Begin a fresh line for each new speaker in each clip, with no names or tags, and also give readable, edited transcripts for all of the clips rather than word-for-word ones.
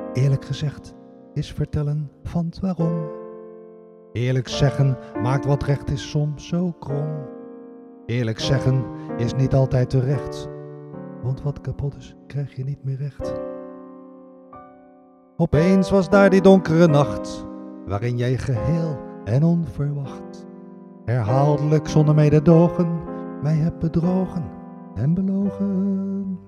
Eerlijk gezegd is vertellen van het waarom. Eerlijk zeggen maakt wat recht is soms zo krom. Eerlijk zeggen is niet altijd terecht, want wat kapot is krijg je niet meer recht. Opeens was daar die donkere nacht, waarin jij geheel en onverwacht, herhaaldelijk zonder mededogen, mij hebt bedrogen en belogen.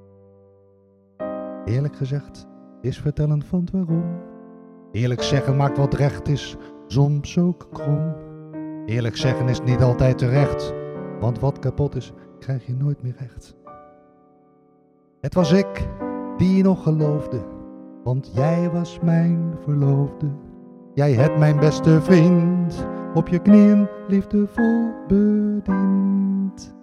Eerlijk gezegd is vertellen van het waarom. Eerlijk zeggen maakt wat recht is soms ook krom. Eerlijk zeggen is niet altijd terecht, want wat kapot is krijg je nooit meer recht. Het was ik die je nog geloofde, want jij was mijn verloofde. Jij hebt mijn beste vriend op je knieën liefdevol bediend.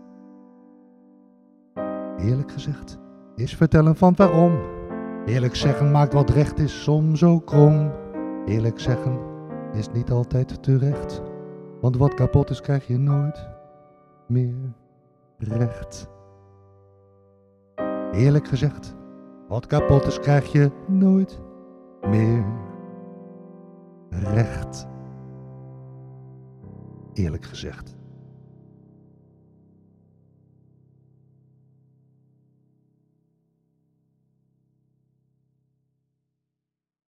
Eerlijk gezegd is vertellen van waarom. Eerlijk zeggen maakt wat recht is soms ook krom. Eerlijk zeggen is niet altijd terecht, want wat kapot is krijg je nooit meer recht. Eerlijk gezegd, wat kapot is krijg je nooit meer recht. Eerlijk gezegd.